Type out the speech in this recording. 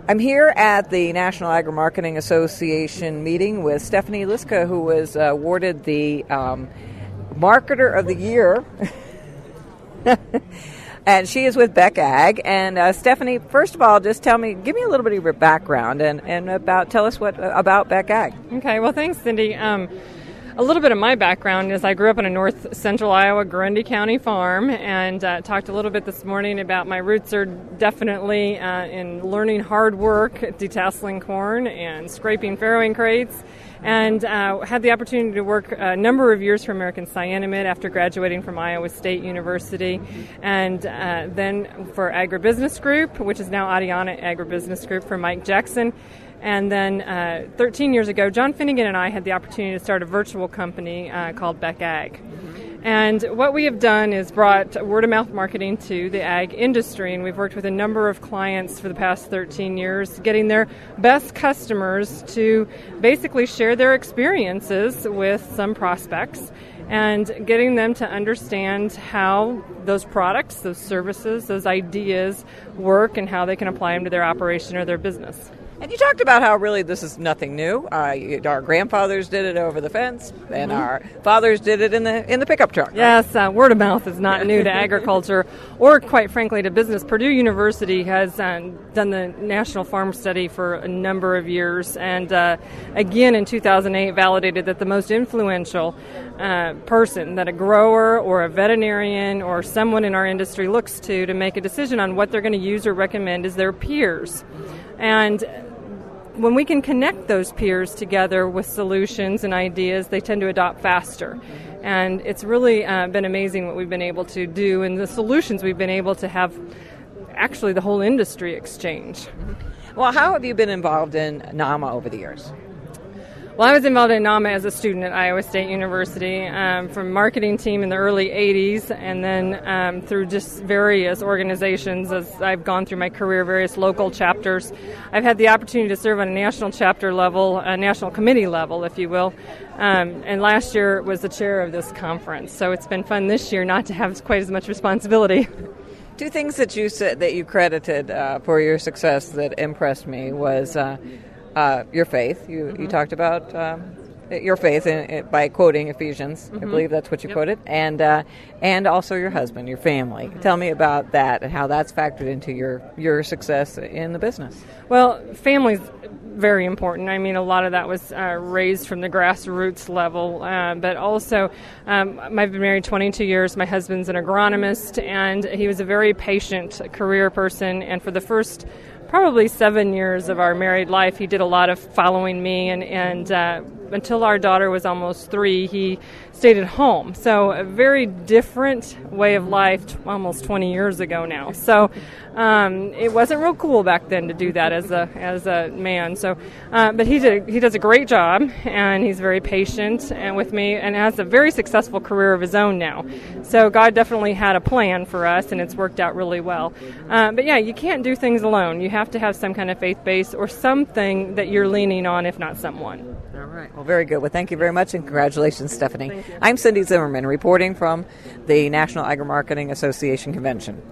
I'm here at the National Agri-Marketing Association meeting with Stephanie Liska, who was awarded the Marketer of the Year. And she is with Beck Ag. And Stephanie, first of all, just give me a little bit of your background and tell us about Beck Ag. Okay, well, thanks, Cindy. A little bit of my background is I grew up on a north central Iowa Grundy County farm, and talked a little bit this morning about my roots are definitely in learning hard work, detasseling corn and scraping farrowing crates, and had the opportunity to work a number of years for American Cyanamid after graduating from Iowa State University, and then for Agribusiness Group, which is now Adiana Agribusiness Group, for Mike Jackson. And then 13 years ago, John Finnegan and I had the opportunity to start a virtual company called Beck Ag. And what we have done is brought word-of-mouth marketing to the ag industry, and we've worked with a number of clients for the past 13 years, getting their best customers to basically share their experiences with some prospects and getting them to understand how those products, those services, those ideas work and how they can apply them to their operation or their business. And you talked about how really this is nothing new. Our grandfathers did it over the fence, and our fathers did it in the pickup truck. Right? Yes, word of mouth is not new to agriculture, or quite frankly to business. Purdue University has done the National Farm Study for a number of years, and again in 2008 validated that the most influential person that a grower or a veterinarian or someone in our industry looks to make a decision on what they're going to use or recommend is their peers. And when we can connect those peers together with solutions and ideas, they tend to adopt faster. And it's really been amazing what we've been able to do and the solutions we've been able to have actually the whole industry exchange. Well, how have you been involved in NAMA over the years? Well, I was involved in NAMA as a student at Iowa State University, from marketing team in the early 80s, and then through just various organizations as I've gone through my career, various local chapters. I've had the opportunity to serve on a national chapter level, a national committee level, if you will, and last year was the chair of this conference. So it's been fun this year not to have quite as much responsibility. Two things that you said that you credited for your success that impressed me was your faith. You talked about your faith by quoting Ephesians. I believe that's what you quoted. And also your husband, your family. Tell me about that and how that's factored into your success in the business. Well, family's very important. I mean, a lot of that was raised from the grassroots level, but also I've been married 22 years. My husband's an agronomist, and he was a very patient career person, and for the first probably 7 years of our married life, he did a lot of following me, and until our daughter was almost 3, he stayed at home. So a very different way of life almost 20 years ago now. So it wasn't real cool back then to do that as a man. So, but he does a great job, and he's very patient and with me, and has a very successful career of his own now. So God definitely had a plan for us, and it's worked out really well. But yeah, you can't do things alone. You have to have some kind of faith base or something that you're leaning on, if not someone. All right. Well, very good. Well, thank you very much, and congratulations, Stephanie. I'm Cindy Zimmerman, reporting from the National Agri-Marketing Association Convention.